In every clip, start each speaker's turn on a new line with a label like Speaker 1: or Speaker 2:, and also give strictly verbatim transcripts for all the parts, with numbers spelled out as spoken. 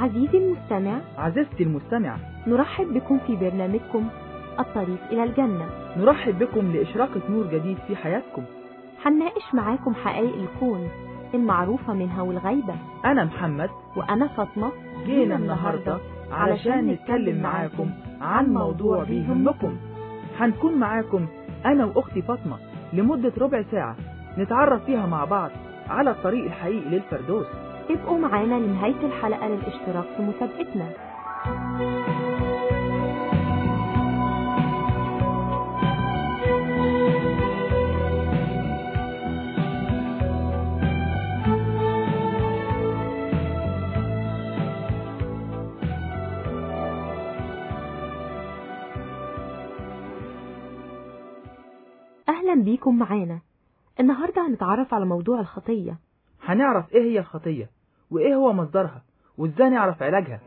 Speaker 1: عزيزي المستمع،
Speaker 2: عزيزتي المستمع،
Speaker 1: نرحب بكم في برنامجكم الطريق إلى الجنة.
Speaker 2: نرحب بكم لإشراقة نور جديد في حياتكم.
Speaker 1: هنناقش معاكم حقائق الكون المعروفة منها والغيبة.
Speaker 2: أنا محمد
Speaker 1: وأنا فاطمة.
Speaker 2: جينا النهاردة علشان نتكلم معاكم عن موضوع بيهمكم. هنكون معاكم أنا وأختي فاطمة لمدة ربع ساعة نتعرف فيها مع بعض على الطريق الحقيقي للفردوس.
Speaker 1: ابقوا معانا لنهاية الحلقة للاشتراك في مسابقتنا. أهلا بيكم معانا. النهاردة هنتعرف على موضوع الخطية.
Speaker 2: هنعرف إيه هي الخطية وإيه هو مصدرها وإزاي نعرف علاجها.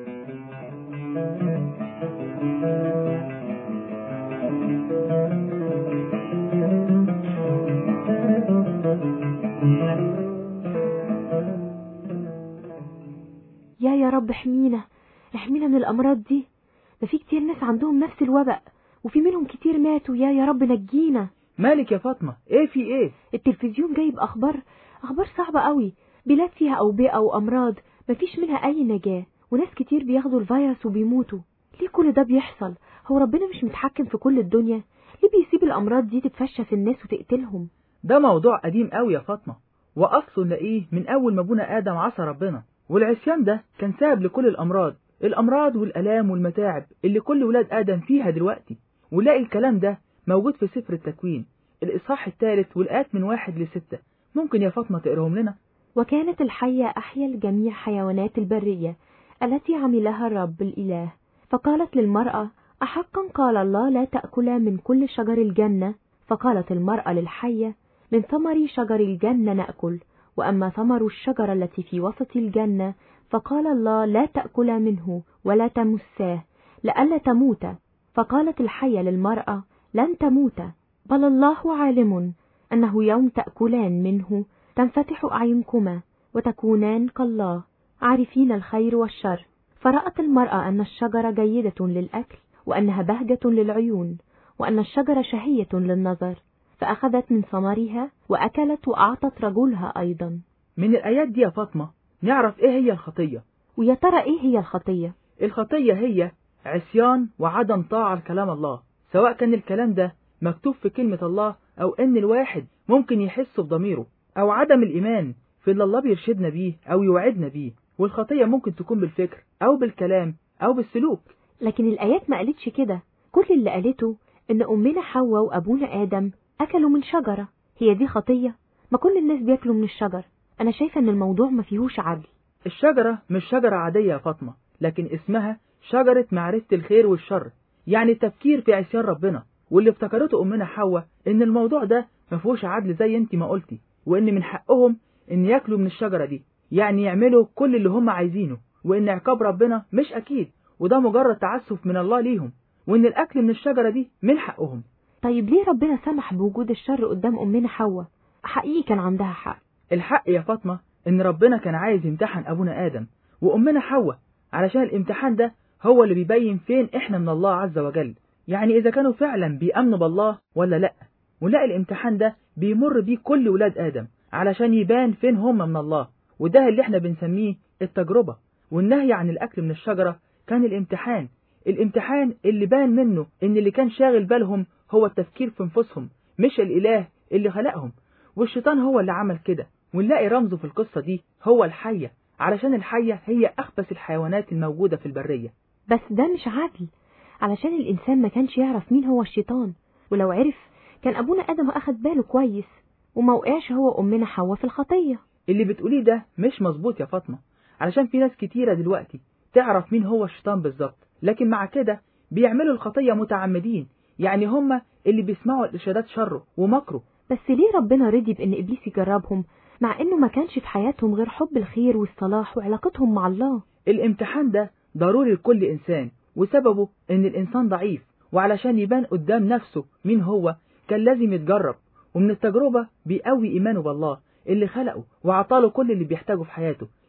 Speaker 1: يا يا رب احمينا احمينا من الأمراض دي. ده في كتير ناس عندهم نفس الوباء وفي منهم كتير ماتوا. يا يا رب نجينا.
Speaker 2: مالك يا فاطمة؟ ايه في ايه؟
Speaker 1: التلفزيون جايب اخبار اخبار صعبة قوي، بلاد فيها اوبئة وامراض مفيش منها اي نجاة، وناس كتير بياخدوا الفيروس وبيموتوا. ليه كل ده بيحصل؟ هو ربنا مش متحكم في كل الدنيا؟ ليه بيسيب الامراض دي تتفشى في الناس وتقتلهم؟
Speaker 2: ده موضوع قديم قوي يا فاطمة، واصله نلاقيه من اول ما ابونا ادم عصى ربنا، والعصيان ده كان سبب لكل الامراض الامراض والالام والمتاعب اللي كل ولاد ادم فيها دلوقتي. ونلاقي الكلام ده موجود في سفر التكوين الإصحاح الثالث والآيات من واحد لستة. ممكن يا فاطمة تقرهم لنا؟
Speaker 1: وكانت الحية أحيا الجميع حيوانات البرية التي عملها الرب الإله. فقالت للمرأة: أحقا قال الله لا تأكلا من كل شجر الجنة؟ فقالت المرأة للحية: من ثمر شجر الجنة نأكل، وأما ثمر الشجرة التي في وسط الجنة فقال الله لا تأكلا منه ولا تمساه لئلا تموتا. فقالت الحية للمرأة: لن تموتا، بل الله عالم أنه يوم تأكلان منه تنفتح أعينكما وتكونان كالله عارفين الخير والشر. فرأت المرأة أن الشجرة جيدة للأكل وأنها بهجة للعيون وأن الشجرة شهية للنظر، فأخذت من ثمرها وأكلت وأعطت رجلها أيضا.
Speaker 2: من الآيات دي يا فاطمة نعرف إيه هي الخطية.
Speaker 1: ويا ترى إيه هي الخطية؟
Speaker 2: الخطية هي عصيان وعدم طاعة لكلام الله، سواء كان الكلام ده مكتوب في كلمة الله أو إن الواحد ممكن يحسه بضميره، أو عدم الإيمان في اللي الله بيرشدنا بيه أو يوعدنا بيه. والخطية ممكن تكون بالفكر أو بالكلام أو بالسلوك.
Speaker 1: لكن الآيات ما قالتش كده. كل اللي قالته إن أمنا حواء وأبونا آدم أكلوا من شجرة. هي دي خطية؟ ما كل الناس بيأكلوا من الشجر. أنا شايفة إن الموضوع ما فيهوش عدل.
Speaker 2: الشجرة مش شجرة عادية يا فاطمة، لكن اسمها شجرة معرفة الخير والشر، يعني التفكير في عصيان ربنا. واللي افتكرته أمنا حواء إن الموضوع ده ما فيهوش عدل زي انت ما قلتي، وإن من حقهم إن ياكلوا من الشجرة دي، يعني يعملوا كل اللي هم عايزينه، وإن عقاب ربنا مش أكيد، وده مجرد تعسف من الله ليهم، وإن الأكل من الشجرة دي من حقهم.
Speaker 1: طيب ليه ربنا سمح بوجود الشر قدام أمنا حواء؟ حقيقي كان عندها حق.
Speaker 2: الحق يا فاطمة إن ربنا كان عايز يمتحن أبونا آدم وأمنا حواء، علشان الامتحان ده هو اللي بيبين فين إحنا من الله عز وجل، يعني إذا كانوا فعلا بيأمنوا بالله ولا لأ. ونلاقي الامتحان ده بيمر بيه كل ولاد آدم علشان يبان فين هم من الله، وده اللي احنا بنسميه التجربة. والنهي عن الأكل من الشجرة كان الامتحان الامتحان اللي بان منه إن اللي كان شاغل بالهم هو التفكير في نفسهم، مش الإله اللي خلقهم. والشيطان هو اللي عمل كده، ونلاقي رمزه في القصة دي هو الحية، علشان الحية هي أخبث الحيوانات الموجودة في البرية.
Speaker 1: بس ده مش عدل، علشان الإنسان ما كانش يعرف مين هو الشيطان، ولو عرف كان أبونا آدم أخد باله كويس وما وقعش هو وأمنا حواء في الخطية.
Speaker 2: اللي بتقوليه ده مش مظبوط يا فاطمة، علشان في ناس كتيرة دلوقتي تعرف مين هو الشيطان بالظبط، لكن مع كده بيعملوا الخطية متعمدين، يعني هم اللي بيسمعوا الإرشادات شره ومكره.
Speaker 1: بس ليه ربنا رضي بأن إبليس يجربهم مع إنه ما كانش في حياتهم غير حب الخير والصلاح وعلاقتهم مع الله؟
Speaker 2: الامتحان ده ضروري لكل إنسان، وسببه إن الإنسان ضعيف، وعلشان يبان قدام نفسه مين هو كان لازم يتجرب، ومن التجربة بيقوي إيمانه بالله اللي خلقه وعطاله كل اللي بيحتاجه في حياته،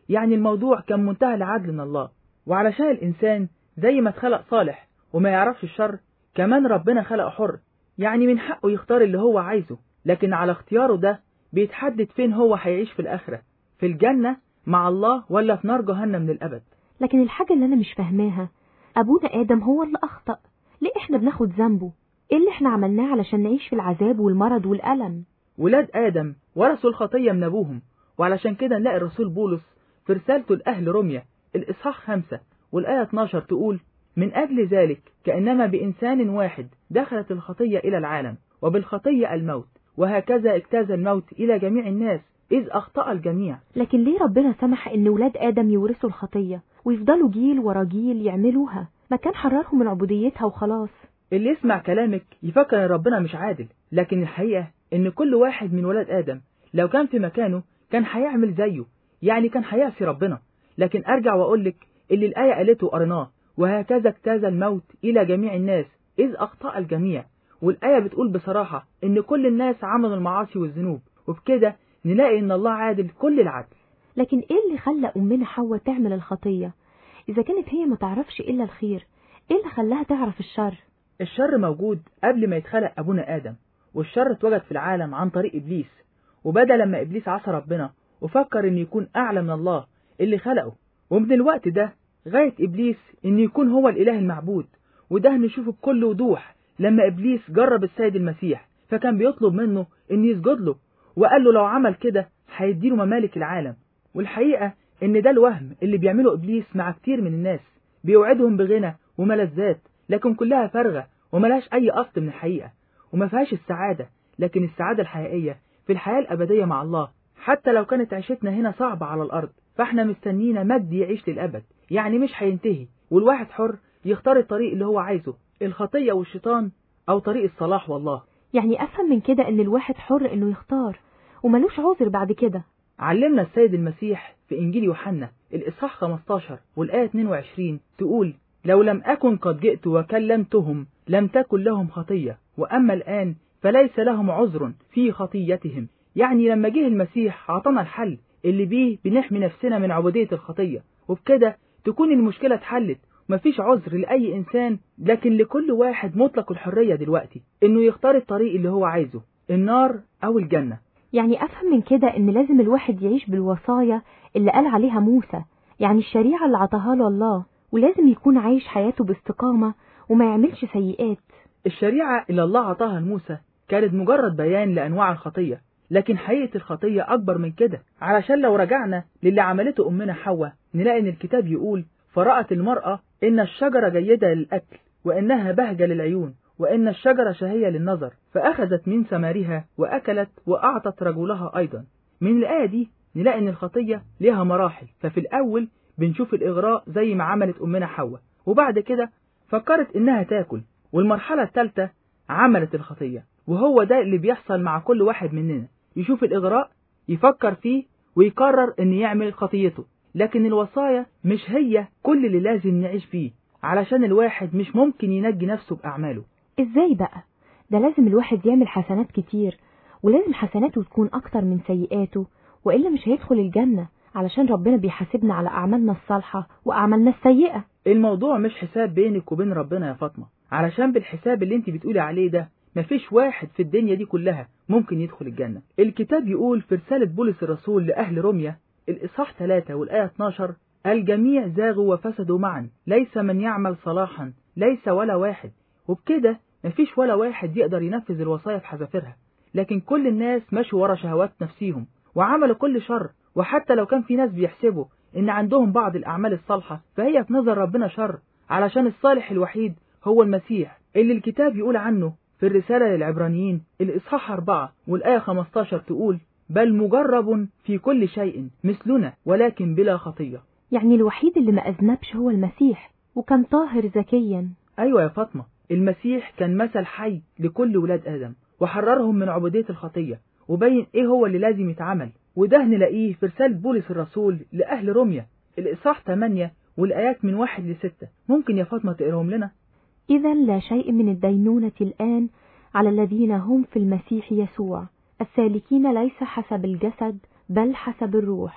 Speaker 2: يعني الموضوع كان منتهى العدل من الله. وعلشان الإنسان زي ما اتخلق صالح وما يعرفش الشر، كمان ربنا خلقه حر، يعني من حقه يختار اللي هو عايزه، لكن على اختياره ده بيتحدد فين هو هيعيش في الآخرة، في الجنة مع الله ولا في نار جهنم للأبد.
Speaker 1: لكن الحاجة اللي أنا مش فاهماها، أبونا آدم هو اللي أخطأ، ليه إحنا بناخد ذنبه؟ إيه اللي إحنا عملناه علشان نعيش في العذاب والمرض والألم؟
Speaker 2: ولاد آدم ورثوا الخطية من أبوهم، وعلشان كده نلاقي الرسول بولس في رسالته لأهل روميا الإصحاح خمسة والآية اتناشر تقول: من أجل ذلك كأنما بإنسان واحد دخلت الخطية إلى العالم، وبالخطية الموت، وهكذا اجتاز الموت إلى جميع الناس إذ أخطأ الجميع.
Speaker 1: لكن ليه ربنا سمح إن ولاد آدم يورثوا الخطية ويفضلوا جيل ورا جيل يعملوها؟ ما كان حررهم من عبوديتها وخلاص.
Speaker 2: اللي يسمع كلامك يفكر ان ربنا مش عادل، لكن الحقيقة ان كل واحد من ولاد آدم لو كان في مكانه كان هيعمل زيه، يعني كان هيعصي ربنا. لكن ارجع واقولك اللي الآية قالته قرناه: وهكذا اجتاز الموت الى جميع الناس اذ اخطأ الجميع. والآية بتقول بصراحة ان كل الناس عملوا المعاصي والذنوب، وبكده نلاقي ان الله عادل كل العدل.
Speaker 1: لكن ايه اللي خلى امنا حواء تعمل الخطية؟ اذا كانت هي ما تعرفش الا الخير، ايه اللي خلاها تعرف الشر؟
Speaker 2: الشر موجود قبل ما يتخلق أبونا آدم، والشر اتوجد في العالم عن طريق إبليس، وبدأ لما إبليس عصى ربنا وفكر إنه يكون أعلى من الله اللي خلقه، ومن الوقت ده غاية إبليس إنه يكون هو الإله المعبود. وده نشوفه بكل وضوح لما إبليس جرب السيد المسيح، فكان بيطلب منه إنه يسجد له، وقال له لو عمل كده هيديله ممالك العالم. والحقيقة إن ده الوهم اللي بيعمله إبليس مع كتير من الناس، بيوعدهم بغنى وملذات لكن كلها فارغة وملهاش أي أصل من الحقيقة، وما فيهاش السعادة. لكن السعادة الحقيقية في الحياة الأبدية مع الله. حتى لو كانت عيشتنا هنا صعبة على الأرض، فاحنا مستنينا مجد يعيش للأبد، يعني مش هينتهي، والواحد حر يختار الطريق اللي هو عايزه، الخطية والشيطان أو طريق الصلاح والله.
Speaker 1: يعني أفهم من كده إن الواحد حر إنه يختار وملوش عذر بعد كده.
Speaker 2: علمنا السيد المسيح في إنجيل يوحنا الإصحاح خمستاشر والآية اتنين وعشرين تقول: لو لم أكن قد جئت وكلمتهم لم تكن لهم خطية، وأما الآن فليس لهم عذر في خطيتهم. يعني لما جه المسيح عطانا الحل اللي بيه بنحمي نفسنا من عبودية الخطية، وبكده تكون المشكلة اتحلت، مفيش عذر لأي إنسان، لكن لكل واحد مطلق الحرية دلوقتي إنه يختار الطريق اللي هو عايزه، النار أو الجنة.
Speaker 1: يعني أفهم من كده إن لازم الواحد يعيش بالوصايا اللي قال عليها موسى، يعني الشريعة اللي عطاها له الله، ولازم يكون عايش حياته باستقامة وما يعملش سيئات.
Speaker 2: الشريعة اللي الله عطاها لموسى كانت مجرد بيان لأنواع الخطية، لكن حقيقة الخطية أكبر من كده. علشان لو رجعنا للي عملته أمنا حواء نلاقي إن الكتاب يقول: فرأت المرأة إن الشجرة جيدة للأكل وإنها بهجة للعيون وإن الشجرة شهية للنظر، فأخذت من ثمارها وأكلت وأعطت رجلها أيضا. من الآية دي نلاقي إن الخطية لها مراحل، ففي الأول بنشوف الإغراء زي ما عملت أمنا حواء، وبعد كده فكرت إنها تاكل، والمرحلة الثالثة عملت الخطية. وهو ده اللي بيحصل مع كل واحد مننا، يشوف الإغراء يفكر فيه ويقرر إن يعمل خطيته. لكن الوصايا مش هي كل اللي لازم نعيش فيه، علشان الواحد مش ممكن ينجي نفسه بأعماله.
Speaker 1: إزاي بقى؟ ده لازم الواحد يعمل حسنات كتير، ولازم حسناته تكون أكتر من سيئاته، وإلا مش هيدخل الجنة، علشان ربنا بيحاسبنا على أعمالنا الصالحة وأعمالنا السيئة.
Speaker 2: الموضوع مش حساب بينك وبين ربنا يا فاطمة، علشان بالحساب اللي انت بتقولي عليه ده مفيش واحد في الدنيا دي كلها ممكن يدخل الجنة. الكتاب يقول في رسالة بولس الرسول لأهل روميا الإصحاح ثلاثة والآية اتناشر: الجميع زاغوا وفسدوا معا، ليس من يعمل صلاحا، ليس ولا واحد. وبكده مفيش ولا واحد يقدر ينفذ الوصايا في حذافيرها، لكن كل الناس مشوا ورا شهوات نفسيهم وعملوا كل شر. وحتى لو كان في ناس بيحسبوا إن عندهم بعض الأعمال الصالحة، فهي في نظر ربنا شر، علشان الصالح الوحيد هو المسيح اللي الكتاب يقول عنه في الرسالة للعبرانيين الإصحاح أربعة والآية خمستاشر تقول: بل مجرب في كل شيء مثلنا ولكن بلا خطية.
Speaker 1: يعني الوحيد اللي ما أذنبش هو المسيح، وكان طاهر ذكيا.
Speaker 2: أيوة يا فاطمة، المسيح كان مثل حي لكل ولاد آدم، وحررهم من عبودية الخطية، وبين إيه هو اللي لازم يتعمل. وده نلاقيه في رسالة بولس الرسول لأهل روميا الإصحاح ثمانية والآيات من واحد لستة. ممكن يا فاطمة تقراهم لنا؟
Speaker 1: إذا لا شيء من الدينونة الآن على الذين هم في المسيح يسوع، السالكين ليس حسب الجسد بل حسب الروح،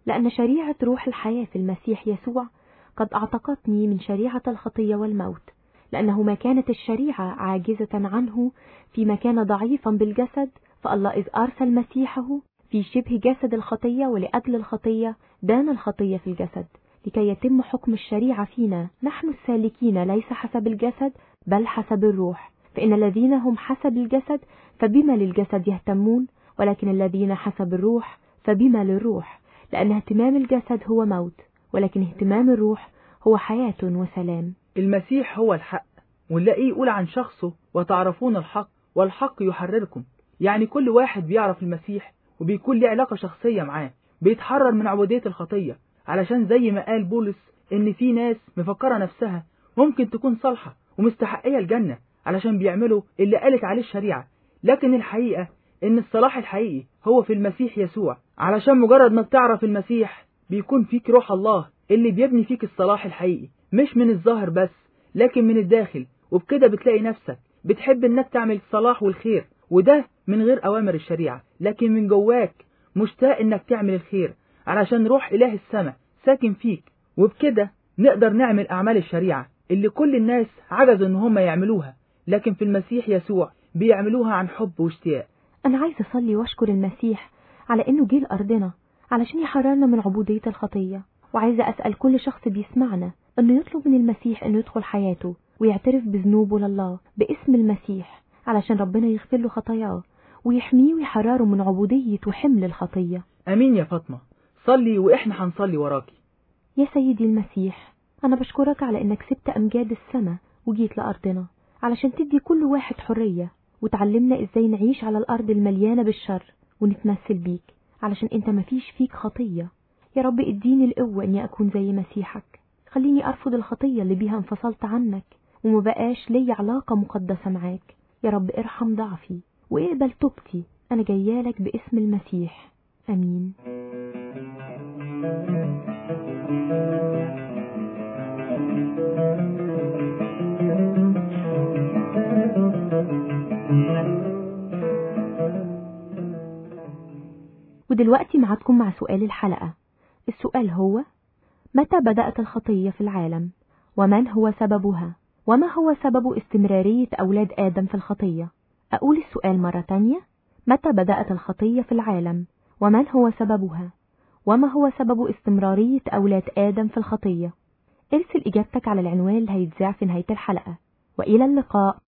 Speaker 1: لأن شريعة روح الحياة في المسيح يسوع قد أعتقتني من شريعة الخطية والموت، لأنه ما كانت الشريعة عاجزة عنه فيما كان ضعيفا بالجسد، فالله إذ أرسل مسيحه في شبه جسد الخطية ولأجل الخطية دان الخطية في الجسد، لكي يتم حكم الشريعة فينا نحن السالكين ليس حسب الجسد بل حسب الروح. فإن الذين هم حسب الجسد فبما للجسد يهتمون، ولكن الذين حسب الروح فبما للروح، لأن اهتمام الجسد هو موت، ولكن اهتمام الروح هو حياة وسلام.
Speaker 2: المسيح هو الحق، ونلاقيه يقول عن شخصه وتعرفون الحق والحق يحرركم. يعني كل واحد بيعرف المسيح وبيكون له علاقة شخصية معاه بيتحرر من عبودية الخطية، علشان زي ما قال بولس ان في ناس مفكرة نفسها ممكن تكون صالحة ومستحقية الجنة علشان بيعملوا اللي قالت عليه الشريعة، لكن الحقيقة ان الصلاح الحقيقي هو في المسيح يسوع، علشان مجرد ما بتعرف المسيح بيكون فيك روح الله اللي بيبني فيك الصلاح الحقيقي، مش من الظاهر بس لكن من الداخل. وبكده بتلاقي نفسك بتحب انك تعمل الصلاح والخير، وده من غير اوامر الشريعة، لكن من جواك مشتاق انك تعمل الخير علشان روح اله السماء ساكن فيك. وبكده نقدر نعمل اعمال الشريعة اللي كل الناس عجزوا ان هم يعملوها، لكن في المسيح يسوع بيعملوها عن حب واشتياق.
Speaker 1: أنا عايز أصلي وأشكر المسيح على إنه جه لأرضنا علشان يحررنا من عبودية الخطية، وعايزة أسأل كل شخص بيسمعنا إنه يطلب من المسيح إنه يدخل حياته ويعترف بذنوبه لله باسم المسيح، علشان ربنا يغفر له خطاياه ويحميه ويحرره من عبودية وحمل الخطية.
Speaker 2: أمين يا فاطمة، صلي وإحنا هنصلي وراكي.
Speaker 1: يا سيدي المسيح، أنا بشكرك على إنك سبت أمجاد السماء وجيت لأرضنا علشان تدي كل واحد حرية، وتعلمنا إزاي نعيش على الأرض المليانة بالشر ونتمثل بيك، علشان أنت مفيش فيك خطية. يا رب اديني القوة إني أكون زي مسيحك، خليني أرفض الخطية اللي بيها انفصلت عنك وما بقاش لي علاقة مقدسة معاك. يا رب ارحم ضعفي واقبل توبتي، أنا جايالك باسم المسيح، أمين. ودلوقتي معادكم مع سؤال الحلقة. السؤال هو: متى بدأت الخطية في العالم؟ ومن هو سببها؟ وما هو سبب استمرارية أولاد آدم في الخطية؟ أقول السؤال مرة تانية: متى بدأت الخطية في العالم؟ ومن هو سببها؟ وما هو سبب استمرارية أولاد آدم في الخطية؟ ارسل إجابتك على العنوان اللي هيتذاع في نهاية الحلقة. وإلى اللقاء.